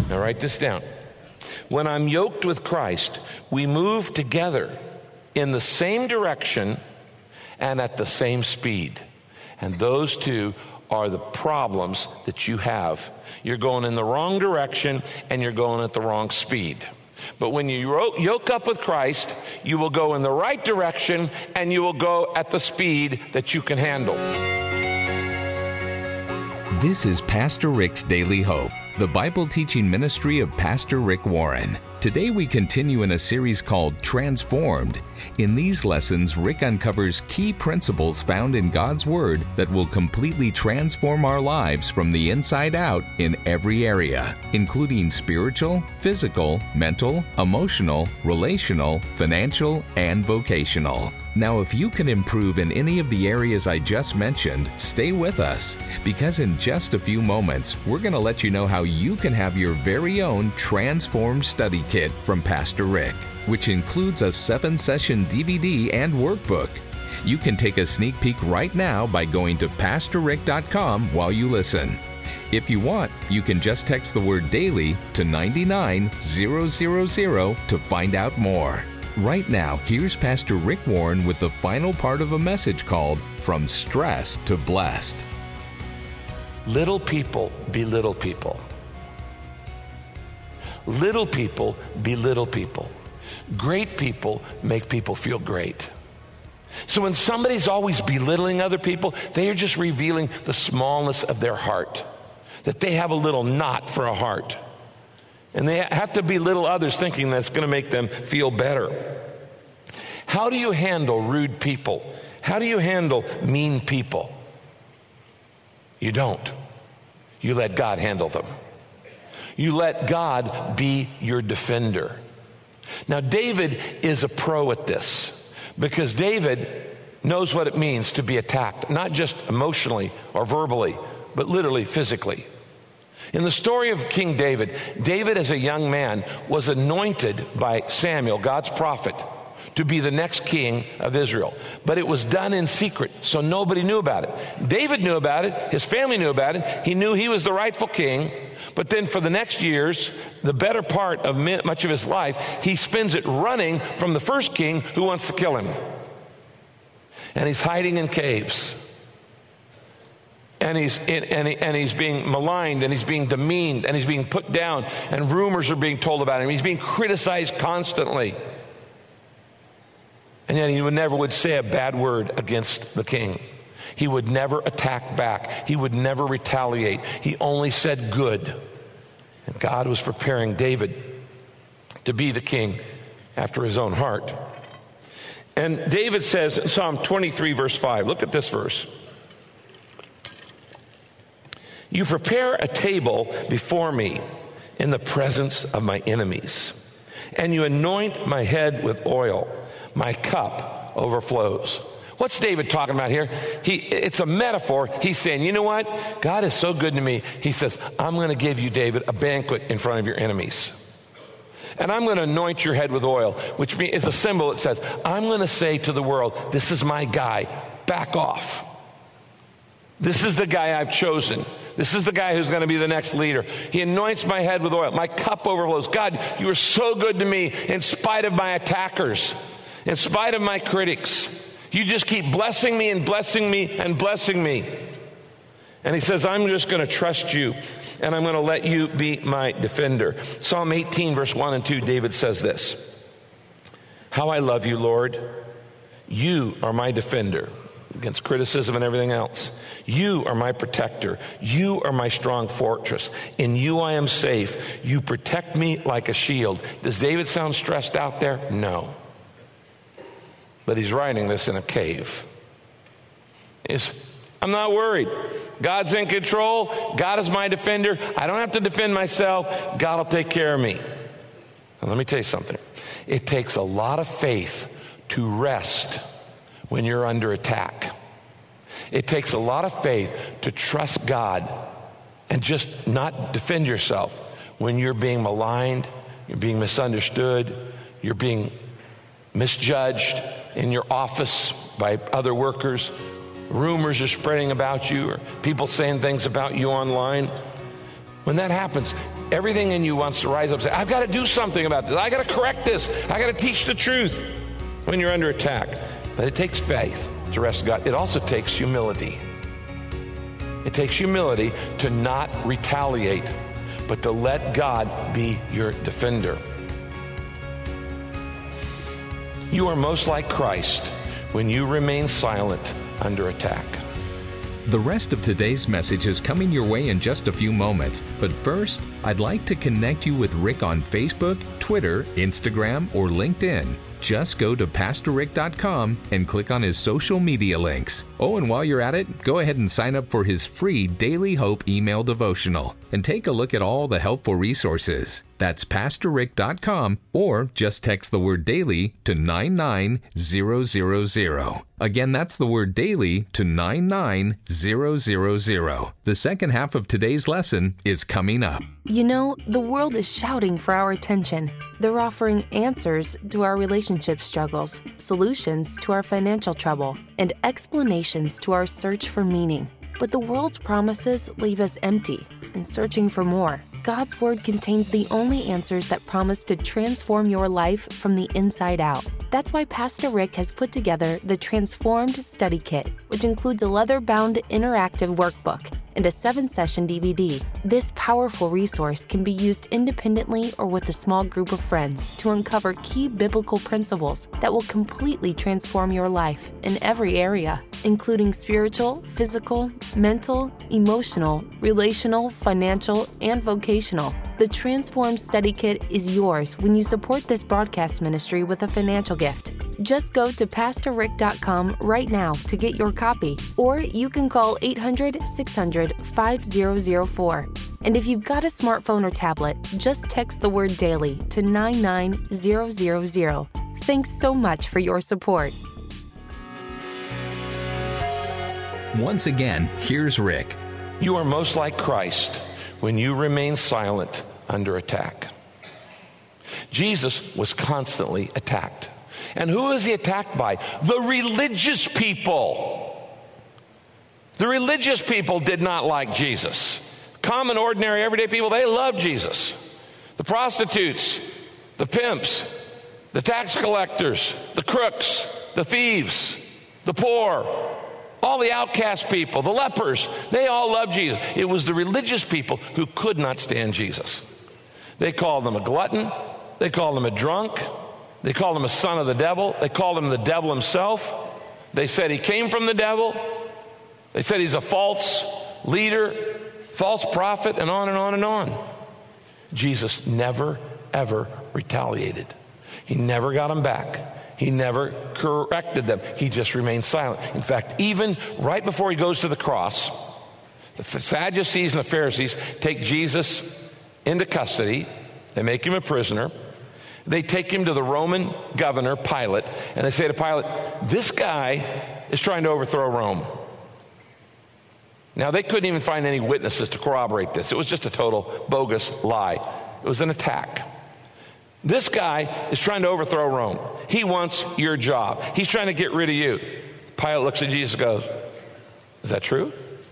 Now write this down. When I'm yoked with Christ, we move together in the same direction and at the same speed. And those two are the problems that you have. You're going in the wrong direction and you're going at the wrong speed. But when you yoke up with Christ, you will go in the right direction and you will go at the speed that you can handle. This is Pastor Rick's Daily Hope, the Bible teaching ministry of Pastor Rick Warren. Today we continue in a series called Transformed. In these lessons, Rick uncovers key principles found in God's Word that will completely transform our lives from the inside out in every area, including spiritual, physical, mental, emotional, relational, financial, and vocational. Now, if you can improve in any of the areas I just mentioned, stay with us, because in just a few moments, we're going to let you know how you can have your very own Transformed Study Kit from Pastor Rick, which includes a 7-session DVD and workbook. You can take a sneak peek right now by going to PastorRick.com while you listen. If you want, you can just text the word DAILY to 99000 to find out more. Right now, here's Pastor Rick Warren with the final part of a message called From Stress to Blessed. Little people be little people. Little people be little people. Great people make people feel great. So when somebody's always belittling other people, they are just revealing the smallness of their heart, that they have a little knot for a heart. And they have to belittle others thinking that's going to make them feel better. How do you handle rude people? How do you handle mean people? You don't. You let God handle them. You let God be your defender. Now, David is a pro at this because David knows what it means to be attacked, not just emotionally or verbally, but literally physically. In the story of King David, David as a young man was anointed by Samuel, God's prophet, to be the next king of Israel. But it was done in secret, so nobody knew about it. David knew about it. His family knew about it. He knew he was the rightful king. But then for the next years, the better part of much of his life, he spends it running from the first king who wants to kill him. And he's hiding in caves. And he's being maligned, and he's being demeaned, and he's being put down, and rumors are being told about him. He's being criticized constantly. And yet he never would say a bad word against the king. He would never attack back. He would never retaliate. He only said good. And God was preparing David to be the king after his own heart. And David says in Psalm 23, verse 5, look at this verse. You prepare a table before me in the presence of my enemies, and you anoint my head with oil. My cup overflows. What's David talking about here? It's a metaphor. He's saying, you know what? God is so good to me. He says, I'm going to give you, David, a banquet in front of your enemies. And I'm going to anoint your head with oil, which is a symbol that says, I'm going to say to the world, this is my guy. Back off. This is the guy I've chosen. This is the guy who's going to be the next leader. He anoints my head with oil. My cup overflows. God, you are so good to me in spite of my attackers, in spite of my critics. You just keep blessing me and blessing me and blessing me. And he says, I'm just going to trust you, and I'm going to let you be my defender. Psalm 18, verse 1 and 2, David says this. How I love you, Lord. You are my defender against criticism and everything else. You are my protector. You are my strong fortress. In you I am safe. You protect me like a shield. Does David sound stressed out there? No. But he's writing this in a cave. I'm not worried. God's in control. God is my defender. I don't have to defend myself. God will take care of me. Now, let me tell you something. It takes a lot of faith to rest when you're under attack. It takes a lot of faith to trust God and just not defend yourself when you're being maligned, you're being misunderstood, you're being misjudged in your office by other workers. Rumors are spreading about you, or people saying things about you online. When that happens, Everything in you wants to rise up and say, I've got to do something about this. I got to correct this. I got to teach the truth when you're under attack. But it takes faith to rest in God. It also takes humility. It takes humility to not retaliate, but to let God be your defender. You are most like Christ when you remain silent under attack. The rest of today's message is coming your way in just a few moments. But first, I'd like to connect you with Rick on Facebook, Twitter, Instagram, or LinkedIn. Just go to PastorRick.com and click on his social media links. Oh, and while you're at it, go ahead and sign up for his free Daily Hope email devotional and take a look at all the helpful resources. That's PastorRick.com, or just text the word daily to 99000. Again, that's the word daily to 99000. The second half of today's lesson is coming up. You know, the world is shouting for our attention. They're offering answers to our relationship struggles, solutions to our financial trouble, and explanations to our search for meaning. But the world's promises leave us empty and searching for more. God's Word contains the only answers that promise to transform your life from the inside out. That's why Pastor Rick has put together the Transformed Study Kit, which includes a leather-bound interactive workbook and a 7-session DVD. This powerful resource can be used independently or with a small group of friends to uncover key biblical principles that will completely transform your life in every area, including spiritual, physical, mental, emotional, relational, financial, and vocational. The Transformed Study Kit is yours when you support this broadcast ministry with a financial gift. Just go to PastorRick.com right now to get your copy, or you can call 800-600-5004. And if you've got a smartphone or tablet, just text the word daily to 99000. Thanks so much for your support. Once again, here's Rick. You are most like Christ when you remain silent under attack. Jesus was constantly attacked. And who is he attacked by? The religious people. The religious people did not like Jesus. Common, ordinary, everyday people, they loved Jesus. The prostitutes, the pimps, the tax collectors, the crooks, the thieves, the poor, all the outcast people, the lepers, they all loved Jesus. It was the religious people who could not stand Jesus. They called him a glutton. They called him a drunk. They called him a son of the devil. They called him the devil himself. They said he came from the devil. They said he's a false leader, false prophet, and on and on and on. Jesus never, ever retaliated. He never got them back. He never corrected them. He just remained silent. In fact, even right before he goes to the cross, the Sadducees and the Pharisees take Jesus into custody. They make him a prisoner. They take him to the Roman governor, Pilate, and they say to Pilate, this guy is trying to overthrow Rome. Now, they couldn't even find any witnesses to corroborate this. It was just a total bogus lie. It was an attack. This guy is trying to overthrow Rome. He wants your job. He's trying to get rid of you. Pilate looks at Jesus and goes, is that true?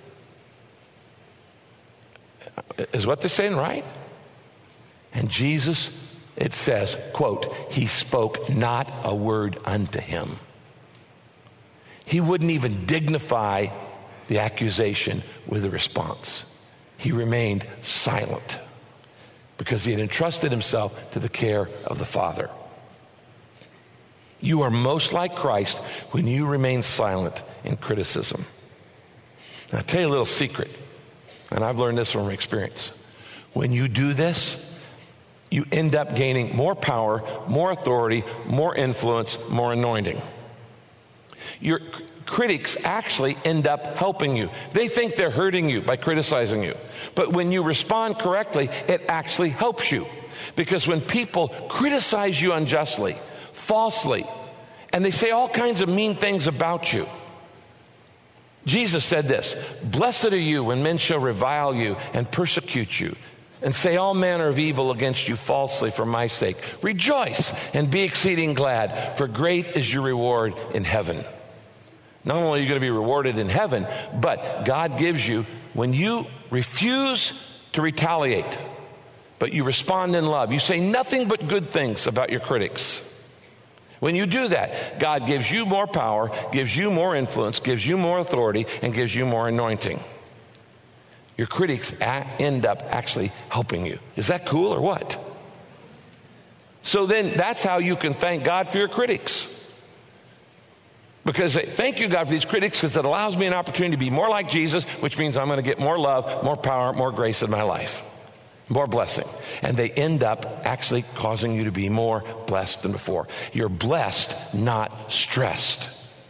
Is what they're saying right? And Jesus, it says, quote, he spoke not a word unto him. He wouldn't even dignify the accusation with a response. He remained silent because he had entrusted himself to the care of the Father. You are most like Christ when you remain silent in criticism. And I'll tell you a little secret, and I've learned this from experience. When you do this, you end up gaining more power, more authority, more influence, more anointing. Your critics actually end up helping you. They think they're hurting you by criticizing you. But when you respond correctly, it actually helps you. Because when people criticize you unjustly, falsely, and they say all kinds of mean things about you, Jesus said this, blessed are you when men shall revile you and persecute you and say all manner of evil against you falsely for my sake. Rejoice and be exceeding glad, for great is your reward in heaven. Not only are you going to be rewarded in heaven, but God gives you, when you refuse to retaliate, but you respond in love. You say nothing but good things about your critics. When you do that, God gives you more power, gives you more influence, gives you more authority, and gives you more anointing. Your critics end up actually helping you. Is that cool or what? So then that's how you can thank God for your critics. Because thank you, God, for these critics, because it allows me an opportunity to be more like Jesus, which means I'm going to get more love, more power, more grace in my life, more blessing. And they end up actually causing you to be more blessed than before. You're blessed, not stressed.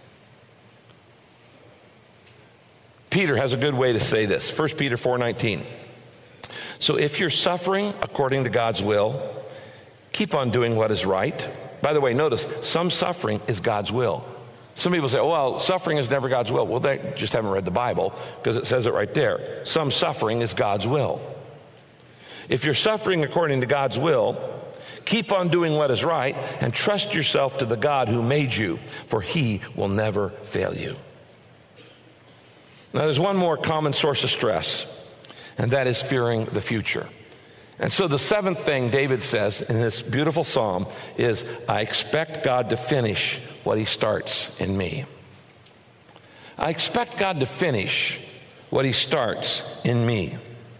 Peter has a good way to say this. 1 Peter 4:19. So if you're suffering according to God's will, keep on doing what is right. By the way, notice, some suffering is God's will. Some people say, oh, well, suffering is never God's will. Well, they just haven't read the Bible, because it says it right there. Some suffering is God's will. If you're suffering according to God's will, keep on doing what is right and trust yourself to the God who made you, for he will never fail you. Now, there's one more common source of stress, and that is fearing the future. And so the seventh thing David says in this beautiful psalm is, I expect God to finish what he starts in me. I expect God to finish what he starts in me.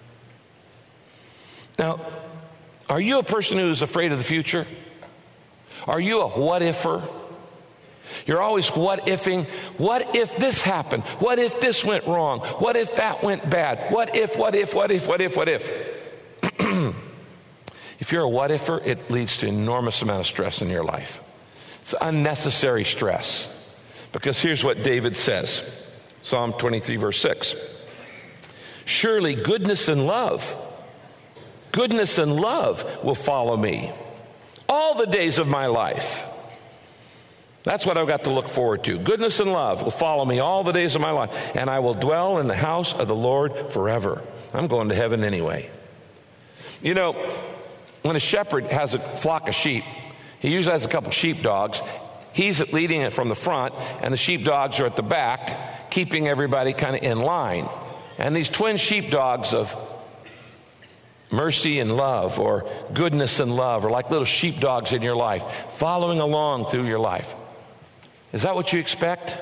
Now, are you a person who is afraid of the future? Are you a what-ifer? You're always what-ifing. What if this happened? What if this went wrong? What if that went bad? What if? If you're a what-ifer, it leads to an enormous amount of stress in your life. It's unnecessary stress. Because here's what David says. Psalm 23, verse 6. Surely goodness and love will follow me all the days of my life. That's what I've got to look forward to. Goodness and love will follow me all the days of my life, and I will dwell in the house of the Lord forever. I'm going to heaven anyway. You know, when a shepherd has a flock of sheep, he usually has a couple sheepdogs. He's leading it from the front, and the sheepdogs are at the back, keeping everybody kind of in line. And these twin sheepdogs of mercy and love, or goodness and love, are like little sheepdogs in your life, following along through your life. Is that what you expect?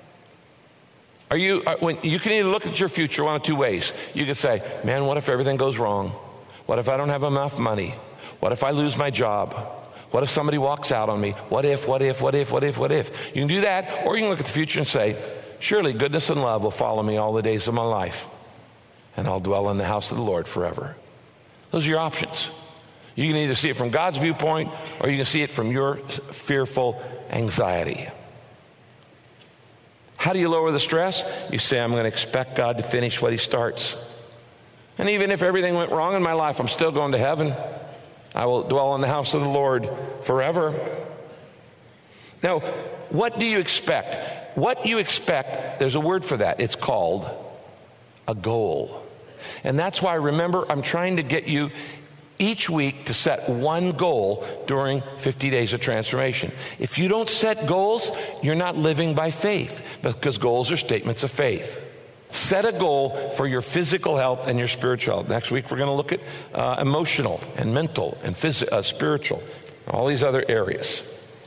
When you can either look at your future one of two ways. You can say, man, what if everything goes wrong? What if I don't have enough money? What if I lose my job? What if somebody walks out on me? What if? You can do that, or you can look at the future and say, surely goodness and love will follow me all the days of my life, and I'll dwell in the house of the Lord forever. Those are your options. You can either see it from God's viewpoint, or you can see it from your fearful anxiety. How do you lower the stress? You say, I'm going to expect God to finish what he starts. And even if everything went wrong in my life, I'm still going to heaven. I will dwell in the house of the Lord forever. Now, what do you expect? What you expect, there's a word for that. It's called a goal. And that's why, remember, I'm trying to get you each week to set one goal during 50 days of transformation. If you don't set goals, you're not living by faith, because goals are statements of faith. Set a goal for your physical health and your spiritual health. Next week, we're going to look at emotional and mental and spiritual, all these other areas.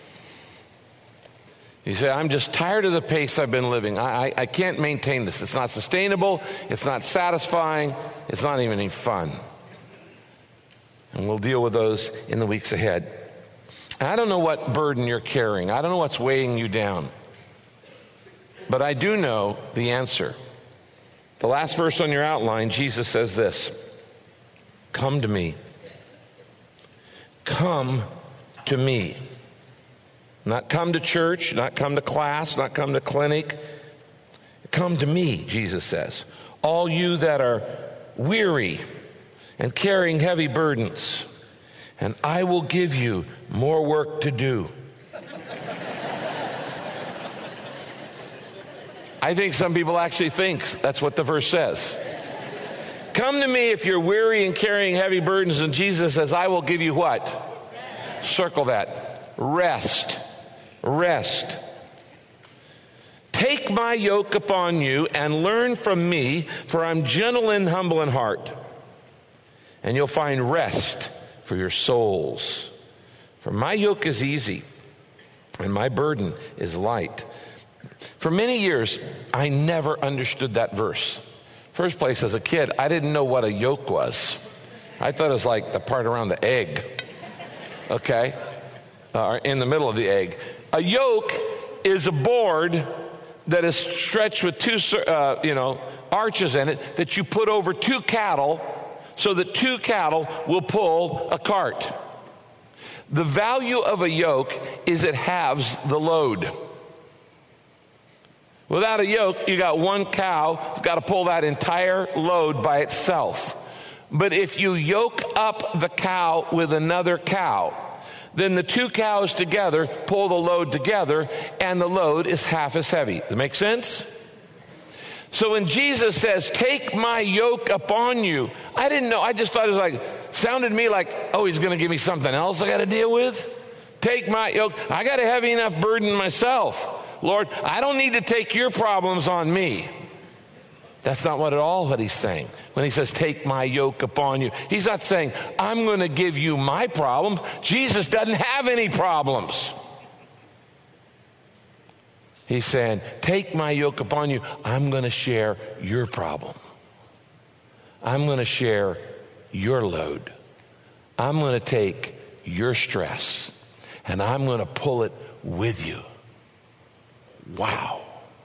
You say, I'm just tired of the pace I've been living. I can't maintain this. It's not sustainable. It's not satisfying. It's not even any fun. And we'll deal with those in the weeks ahead. I don't know what burden you're carrying. I don't know what's weighing you down. But I do know the answer. The last verse on your outline, Jesus says this: come to me. Come to me. Not come to church, not come to class, not come to clinic. Come to me, Jesus says. All you that are weary and carrying heavy burdens, and I will give you more work to do. I think some people actually think that's what the verse says. Come to me if you're weary and carrying heavy burdens, and Jesus says, I will give you what? Rest. Circle that. Rest. Rest. Take my yoke upon you and learn from me, for I'm gentle and humble in heart, and you'll find rest for your souls. For my yoke is easy, and my burden is light. For many years, I never understood that verse. First place, as a kid, I didn't know what a yolk was. I thought it was like the part around the egg, okay? In the middle of the egg. A yoke is a board that is stretched with two, arches in it that you put over two cattle so that two cattle will pull a cart. The value of a yoke is it halves the load. Without a yoke, you got one cow, it's got to pull that entire load by itself. But if you yoke up the cow with another cow, then the two cows together pull the load together, and the load is half as heavy. Does that make sense? So when Jesus says, take my yoke upon you, I didn't know. I just thought it was sounded to me like, oh, he's going to give me something else I got to deal with? Take my yoke. I got a heavy enough burden myself. Lord, I don't need to take your problems on me. That's not what he's saying. When he says, take my yoke upon you, he's not saying, I'm going to give you my problems. Jesus doesn't have any problems. He's saying, take my yoke upon you. I'm going to share your problem. I'm going to share your load. I'm going to take your stress, and I'm going to pull it with you. Wow.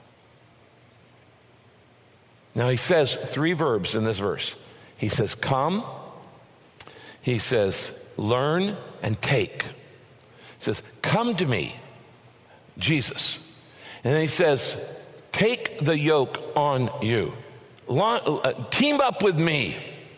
Now he says three verbs in this verse. He says come, he says learn, and take. He says come to me, Jesus. And then he says take the yoke on you. Team up with me.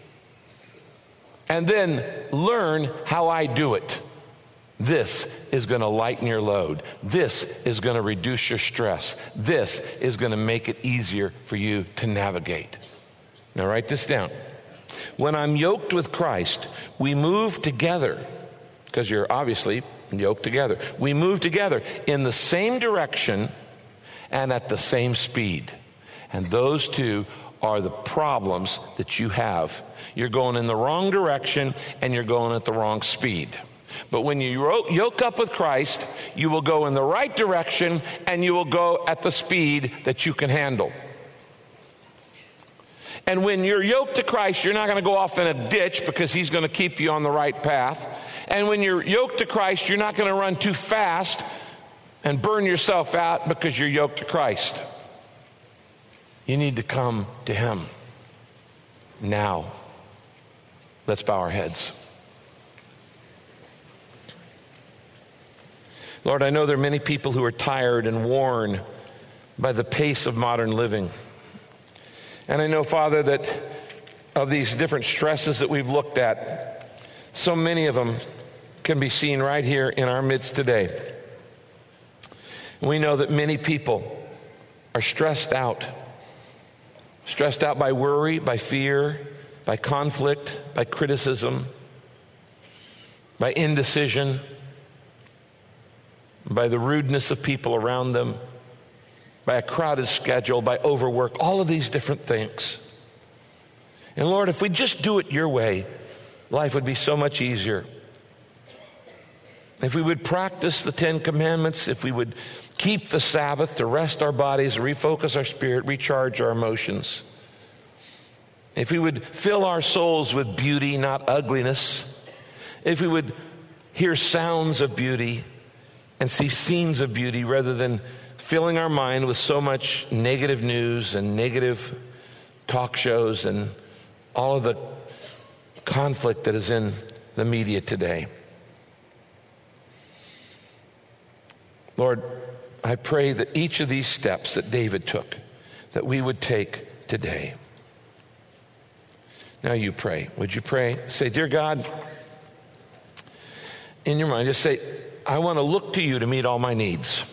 And then learn how I do it. This is going to lighten your load. This is going to reduce your stress. This is going to make it easier for you to navigate. Now write this down. When I'm yoked with Christ, we move together, because you're obviously yoked together. We move together in the same direction and at the same speed. And those two are the problems that you have. You're going in the wrong direction and you're going at the wrong speed. But when you yoke up with Christ, you will go in the right direction and you will go at the speed that you can handle. And when you're yoked to Christ, you're not going to go off in a ditch because he's going to keep you on the right path. And when you're yoked to Christ, you're not going to run too fast and burn yourself out because you're yoked to Christ. You need to come to him now. Let's bow our heads. Lord, I know there are many people who are tired and worn by the pace of modern living. And I know, Father, that of these different stresses that we've looked at, so many of them can be seen right here in our midst today. We know that many people are stressed out by worry, by fear, by conflict, by criticism, by indecision, by the rudeness of people around them, by a crowded schedule, by overwork, all of these different things. And Lord, if we just do it your way, life would be so much easier. If we would practice the 10 Commandments, if we would keep the Sabbath to rest our bodies, refocus our spirit, recharge our emotions. If we would fill our souls with beauty, not ugliness. If we would hear sounds of beauty and see scenes of beauty rather than filling our mind with so much negative news and negative talk shows and all of the conflict that is in the media today. Lord, I pray that each of these steps that David took, that we would take today. Now you pray. Would you pray? Say, dear God, in your mind, just say, I want to look to you to meet all my needs.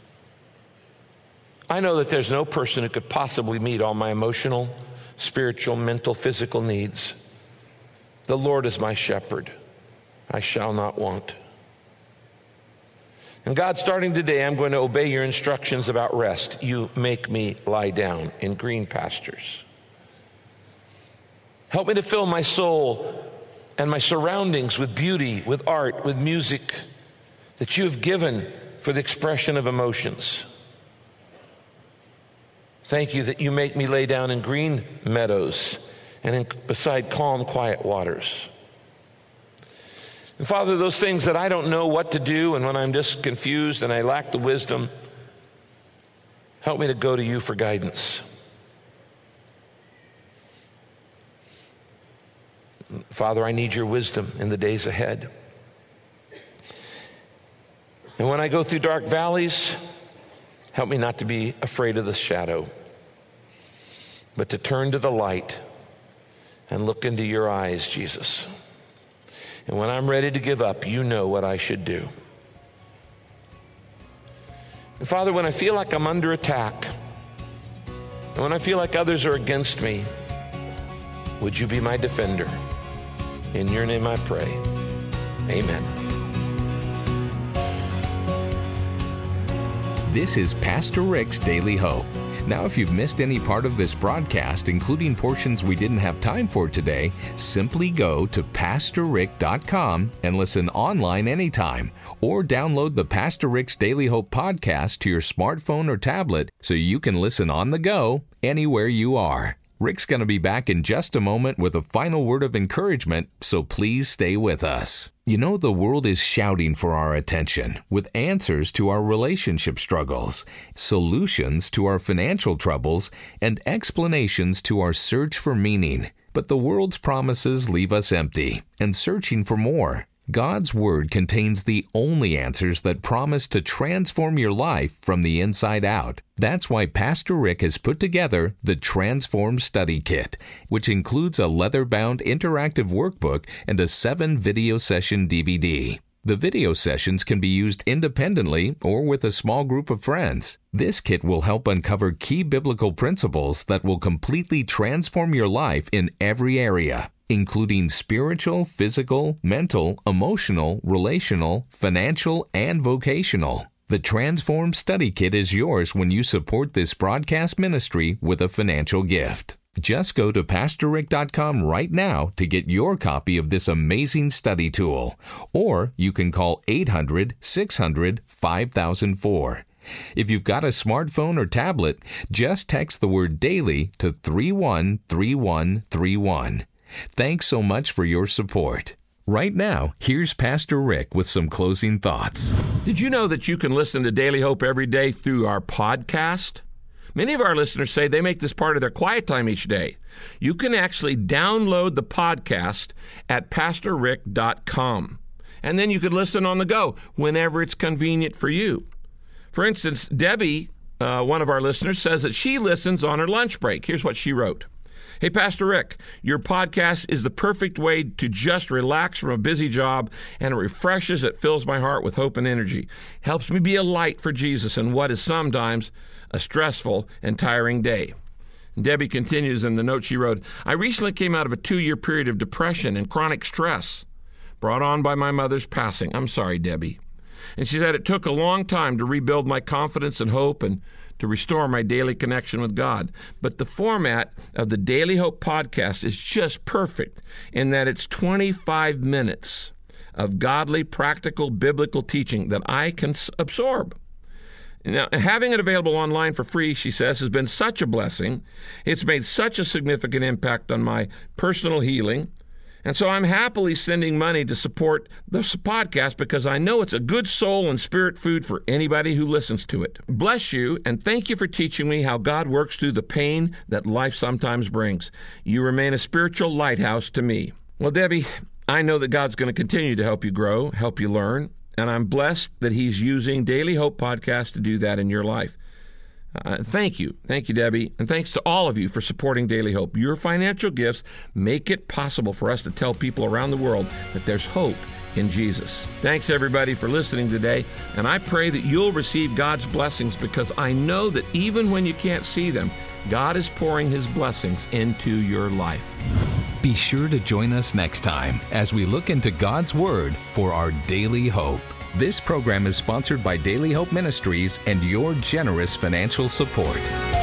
I know that there's no person who could possibly meet all my emotional, spiritual, mental, physical needs. The Lord is my shepherd. I shall not want. And God, starting today, I'm going to obey your instructions about rest. You make me lie down in green pastures. Help me to fill my soul and my surroundings with beauty, with art, with music that you have given for the expression of emotions. Thank you that you make me lay down in green meadows and beside calm, quiet waters. And Father, those things that I don't know what to do, and when I'm just confused and I lack the wisdom, help me to go to you for guidance. Father, I need your wisdom in the days ahead. And when I go through dark valleys, help me not to be afraid of the shadow, but to turn to the light and look into your eyes, Jesus. And when I'm ready to give up, you know what I should do. And Father, when I feel like I'm under attack, and when I feel like others are against me, would you be my defender? In your name I pray. Amen. This is Pastor Rick's Daily Hope. Now, if you've missed any part of this broadcast, including portions we didn't have time for today, simply go to PastorRick.com and listen online anytime. Or download the Pastor Rick's Daily Hope podcast to your smartphone or tablet so you can listen on the go anywhere you are. Rick's going to be back in just a moment with a final word of encouragement, so please stay with us. You know, the world is shouting for our attention with answers to our relationship struggles, solutions to our financial troubles, and explanations to our search for meaning. But the world's promises leave us empty and searching for more. God's Word contains the only answers that promise to transform your life from the inside out. That's why Pastor Rick has put together the Transform Study Kit, which includes a leather-bound interactive workbook and a 7-video session DVD. The video sessions can be used independently or with a small group of friends. This kit will help uncover key biblical principles that will completely transform your life in every area, including spiritual, physical, mental, emotional, relational, financial, and vocational. The Transform Study Kit is yours when you support this broadcast ministry with a financial gift. Just go to PastorRick.com right now to get your copy of this amazing study tool, or you can call 800-600-5004. If you've got a smartphone or tablet, just text the word DAILY to 313131. Thanks so much for your support. Right now, here's Pastor Rick with some closing thoughts. Did you know that you can listen to Daily Hope every day through our podcast? Many of our listeners say they make this part of their quiet time each day. You can actually download the podcast at PastorRick.com, and then you could listen on the go whenever it's convenient for you. For instance, Debbie, one of our listeners, says that she listens on her lunch break. Here's what she wrote. Hey, Pastor Rick, your podcast is the perfect way to just relax from a busy job, and it refreshes, it fills my heart with hope and energy. Helps me be a light for Jesus in what is sometimes a stressful and tiring day. And Debbie continues in the note she wrote, I recently came out of a 2-year period of depression and chronic stress brought on by my mother's passing. I'm sorry, Debbie. And she said it took a long time to rebuild my confidence and hope and to restore my daily connection with God. But the format of the Daily Hope podcast is just perfect in that it's 25 minutes of godly, practical, biblical teaching that I can absorb. Now, having it available online for free, she says, has been such a blessing. It's made such a significant impact on my personal healing. And so I'm happily sending money to support this podcast because I know it's a good soul and spirit food for anybody who listens to it. Bless you, and thank you for teaching me how God works through the pain that life sometimes brings. You remain a spiritual lighthouse to me. Well, Debbie, I know that God's going to continue to help you grow, help you learn, and I'm blessed that He's using Daily Hope Podcast to do that in your life. Thank you. Thank you, Debbie. And thanks to all of you for supporting Daily Hope. Your financial gifts make it possible for us to tell people around the world that there's hope in Jesus. Thanks, everybody, for listening today. And I pray that you'll receive God's blessings because I know that even when you can't see them, God is pouring His blessings into your life. Be sure to join us next time as we look into God's Word for our daily hope. This program is sponsored by Daily Hope Ministries and your generous financial support.